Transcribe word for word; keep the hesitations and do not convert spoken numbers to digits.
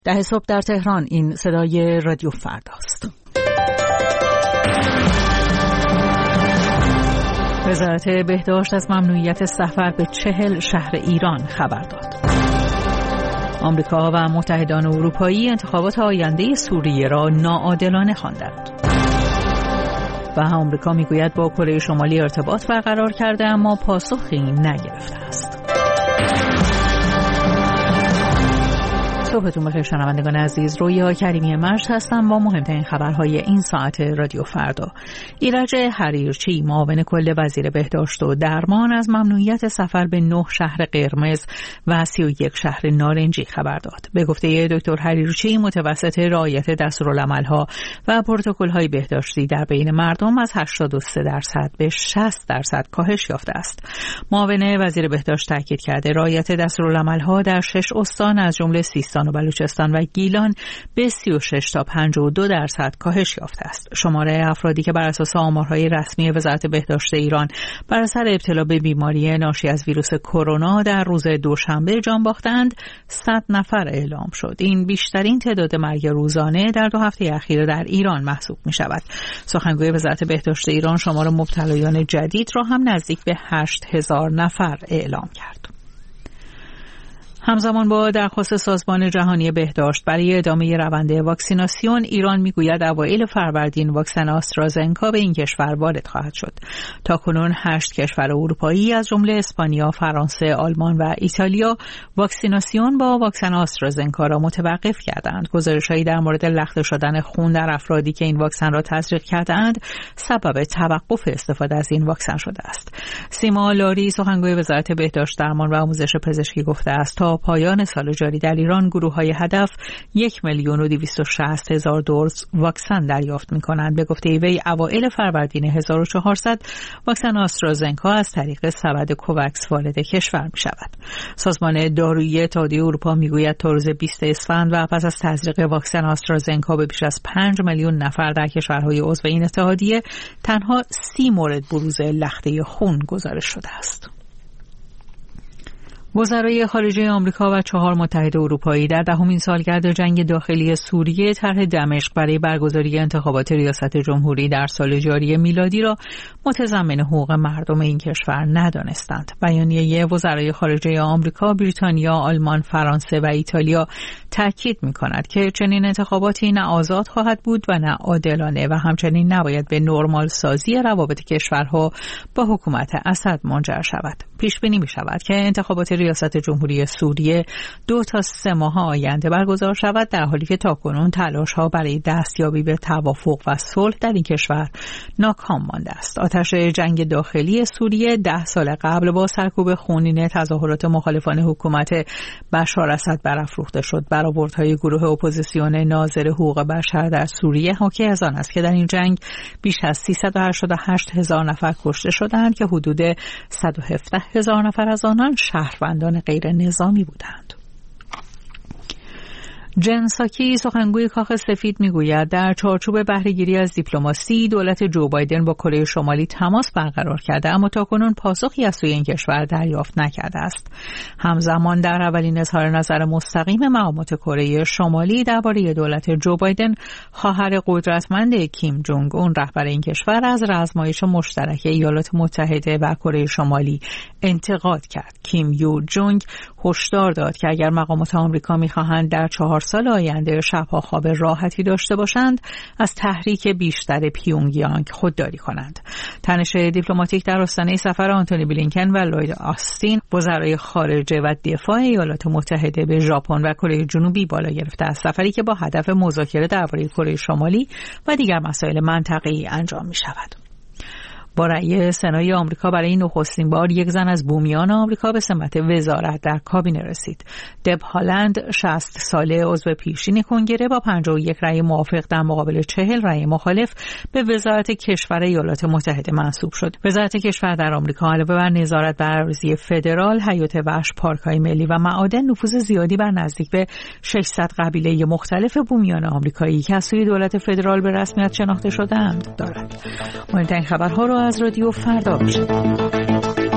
ده صبح در تهران. این صدای رادیو فرداست. وزارت بهداشت از ممنوعیت سفر به چهل شهر ایران خبر داد. آمریکا و متحدان اروپایی انتخابات آینده سوریه را ناعادلانه خواندند. و آمریکا میگوید با کره شمالی ارتباط برقرار کرده اما پاسخی نگرفته است. صبحتون بخیر شنوندگان عزیز، رویا کریمی مجد هستم با مهمترین خبرهای این ساعت رادیو فردا. ایرج حریرچی معاون کل وزیر بهداشت و درمان از ممنوعیت سفر به نه شهر قرمز و سی و یک شهر نارنجی خبر داد. به گفته دکتر حریرچی متوسط رعایت دستورالعمل‌ها و پروتکل‌های بهداشتی در بین مردم از هشتاد و سه درصد به شصت درصد کاهش یافته است. معاون وزیر بهداشت تاکید کرده رعایت دستورالعمل‌ها در شش استان از جمله سیستان و بلوچستان و گیلان به سی و شش تا پنجاه و دو درصد کاهش یافته است. شماره افرادی که بر اساس آمارهای رسمی وزارت بهداشت ایران بر اثر ابتلا به بیماری ناشی از ویروس کرونا در روز دوشنبه جان باختند صد نفر اعلام شد. این بیشترین تعداد مرگ روزانه در دو هفته اخیر در ایران محسوب می شود. سخنگوی وزارت بهداشت ایران شمار مبتلایان جدید را هم نزدیک به هشت هزار نفر اعلام کرد. همزمان با درخواست سازمان جهانی بهداشت برای ادامه روند واکسیناسیون، ایران میگوید اوایل فروردین واکسن آسترازنکا به این کشور وارد خواهد شد. تاکنون هشت کشور اروپایی از جمله اسپانیا، فرانسه، آلمان و ایتالیا واکسیناسیون با واکسن آسترازنکا را متوقف کردند. گزارش‌هایی در مورد لخته شدن خون در افرادی که این واکسن را تزریق کردند سبب توقف استفاده از این واکسن شده است. سیما لاری سخنگوی وزارت بهداشت، درمان و آموزش پزشکی گفته است تا پایان سال جاری در ایران گروه‌های هدف یک میلیون و دویست و شصت هزار دوز واکسن دریافت می‌کنند. به گفته وی اوایل فروردین هزار و چهارصد واکسن آسترازنکا از طریق سبد کوواکس وارد کشور می‌شود. سازمان دارویی اتحادیه اروپا میگوید تا روز بیست اسفند و پس از تزریق واکسن آسترازنکا به بیش از پنج میلیون نفر در کشورهای عضو این اتحادیه تنها سی مورد بروز لخته خون گزارش شده است. وزرای خارجه آمریکا و چهار متحد اروپایی در دهمین سالگرد جنگ داخلی سوریه طرح دمشق برای برگزاری انتخابات ریاست جمهوری در سال جاری میلادی را متضمن حقوق مردم این کشور ندانستند. بیانیه وزرای خارجه آمریکا، بریتانیا، آلمان، فرانسه و ایتالیا تاکید می‌کند که چنین انتخاباتی نه آزاد خواهد بود و نه عادلانه و همچنین نباید به نرمال سازی روابط کشورها با حکومت اسد منجر شود. پیش بینی می‌شود که انتخابات ریاست جمهوری سوریه دو تا سه ماه آینده برگزار شود، در حالی که تاکنون تلاش‌ها برای دستیابی به توافق و صلح در این کشور ناکام مانده است. آتش جنگ داخلی سوریه ده سال قبل با سرکوب خونین تظاهرات مخالفان حکومت بشار اسد برافروخته شد. برآوردهای گروه اپوزیسیون ناظر حقوق بشر در سوریه حاکی از آن است که در این جنگ بیش از سیصد و هشتاد و هشت هزار نفر کشته شدند که حدود صد و هفده هزار نفر از آنان شهروندان غیر نظامی بودند. جن ساکی سخنگوی کاخ سفید میگوید در چارچوب بهره‌گیری از دیپلماسی دولت جو بایدن با کره شمالی تماس برقرار کرده اما تاکنون پاسخی از سوی این کشور دریافت نکرده است. همزمان در اولین اظهار نظر مستقیم مقامات کره شمالی درباره دولت جو بایدن، خواهر قدرتمند کیم جونگ اون رهبر این کشور از آزمایش مشترک ایالات متحده و کره شمالی انتقاد کرد. کیم یو جونگ هشدار داد که اگر مقامات آمریکا می‌خواهند در چهار سال آینده شب‌ها خواب راحتی داشته باشند، از تحریک بیشتر پیونگیانگ خودداری کنند. تنش دیپلماتیک در آستانه سفر آنتونی بلینکن و لوید آستین، وزرای خارجه و دفاع ایالات متحده به ژاپن و کره جنوبی بالا گرفته است، سفری که با هدف مذاکره درباره کره شمالی و دیگر مسائل منطقه‌ای انجام می‌شود. با رأی سنای آمریکا برای نخستین بار یک زن از بومیان آمریکا به سمت وزارت در کابینه رسید. دب هالند شصت ساله عضو پیشین کنگره با پنجاه و یک رأی موافق در مقابل چهل رأی مخالف به وزارت کشور ایالات متحده منصوب شد. وزارت کشور در آمریکا علاوه بر نظارت بر اراضی فدرال، حیات وحش، پارک‌های ملی و معادن، نفوذ زیادی بر نزدیک به ششصد قبیله مختلف بومیان آمریکایی که از سوی دولت فدرال به رسمیت شناخته شده‌اند دارد. مهمترین خبرها را از رادیو فردا بشنوید.